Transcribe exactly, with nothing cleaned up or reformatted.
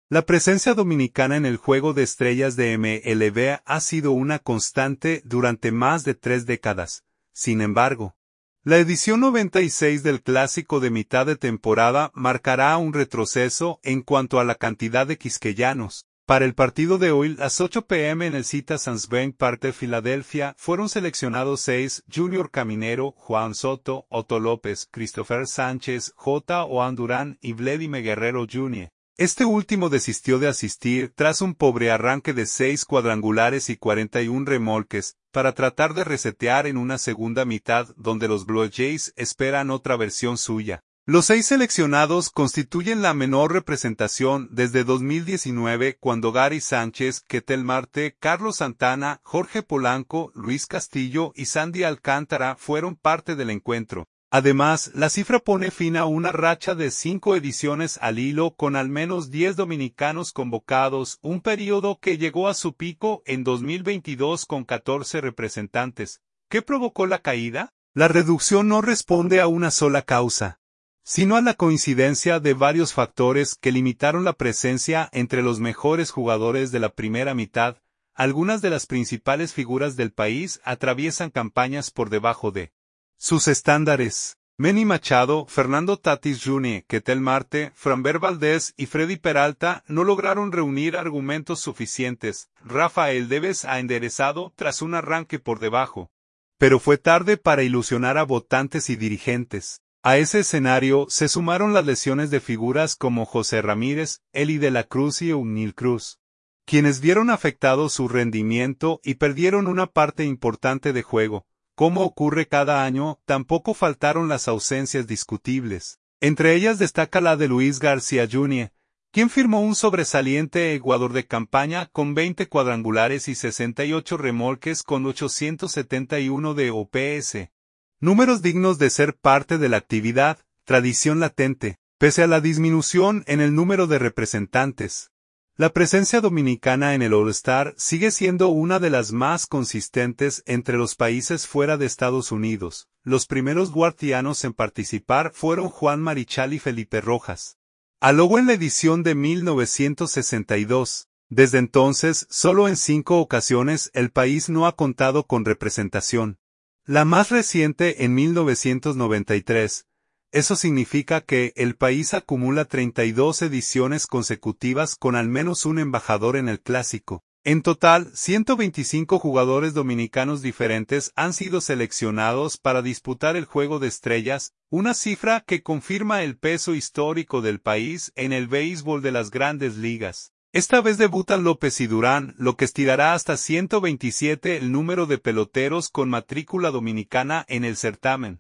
La presencia dominicana en el Juego de Estrellas de M L B ha sido una constante durante más de tres décadas. Sin embargo, la edición noventa y seis del Clásico de mitad de temporada marcará un retroceso en cuanto a la cantidad de quisqueyanos. Para el partido de hoy, a las ocho p m en el Citizens Bank Park de Filadelfia, fueron seleccionados seis: Junior Caminero, Juan Soto, Otto López, Christopher Sánchez, J. Oan Durán y Vladimir Guerrero junior Este último desistió de asistir tras un pobre arranque de seis cuadrangulares y cuarenta y un remolques, para tratar de resetear en una segunda mitad donde los Blue Jays esperan otra versión suya. Los seis seleccionados constituyen la menor representación desde dos mil diecinueve, cuando Gary Sánchez, Ketel Marte, Carlos Santana, Jorge Polanco, Luis Castillo y Sandy Alcántara fueron parte del encuentro. Además, la cifra pone fin a una racha de cinco ediciones al hilo con al menos diez dominicanos convocados, un periodo que llegó a su pico en dos mil veintidós con catorce representantes. ¿Qué provocó la caída? La reducción no responde a una sola causa, sino a la coincidencia de varios factores que limitaron la presencia entre los mejores jugadores de la primera mitad. Algunas de las principales figuras del país atraviesan campañas por debajo de sus estándares. Manny Machado, Fernando Tatis junior, Ketel Marte, Framber Valdez y Freddy Peralta no lograron reunir argumentos suficientes. Rafael Devers ha enderezado tras un arranque por debajo, pero fue tarde para ilusionar a votantes y dirigentes. A ese escenario se sumaron las lesiones de figuras como José Ramírez, Eli de la Cruz y O'Neill Cruz, quienes vieron afectado su rendimiento y perdieron una parte importante de juego. Como ocurre cada año, tampoco faltaron las ausencias discutibles. Entre ellas destaca la de Luis García junior, quien firmó un sobresaliente Ecuador de campaña con veinte cuadrangulares y sesenta y ocho remolques con ochocientos setenta y uno de O P S. Números dignos de ser parte de la actividad, tradición latente, pese a la disminución en el número de representantes. La presencia dominicana en el All-Star sigue siendo una de las más consistentes entre los países fuera de Estados Unidos. Los primeros guardianos en participar fueron Juan Marichal y Felipe Rojas. A luego en la edición de mil novecientos sesenta y dos. Desde entonces, solo en cinco ocasiones el país no ha contado con representación. La más reciente en mil novecientos noventa y tres. Eso significa que el país acumula treinta y dos ediciones consecutivas con al menos un embajador en el Clásico. En total, ciento veinticinco jugadores dominicanos diferentes han sido seleccionados para disputar el Juego de Estrellas, una cifra que confirma el peso histórico del país en el béisbol de las Grandes Ligas. Esta vez debutan López y Durán, lo que estirará hasta ciento veintisiete el número de peloteros con matrícula dominicana en el certamen.